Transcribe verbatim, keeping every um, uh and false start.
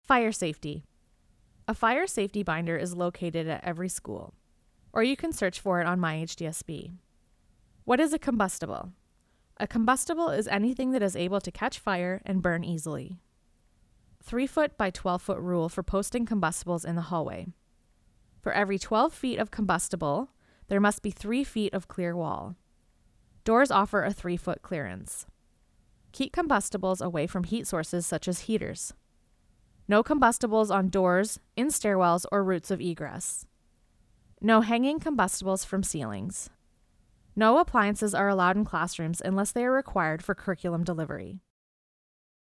Fire safety. A fire safety binder is located at every school, or you can search for it on My H D S B. What is a combustible? A combustible is anything that is able to catch fire and burn easily. three foot by twelve foot rule for posting combustibles in the hallway. For every twelve feet of combustible, there must be three feet of clear wall. Doors offer a three foot clearance. Keep combustibles away from heat sources such as heaters. No combustibles on doors, in stairwells, or routes of egress. No hanging combustibles from ceilings. No appliances are allowed in classrooms unless they are required for curriculum delivery.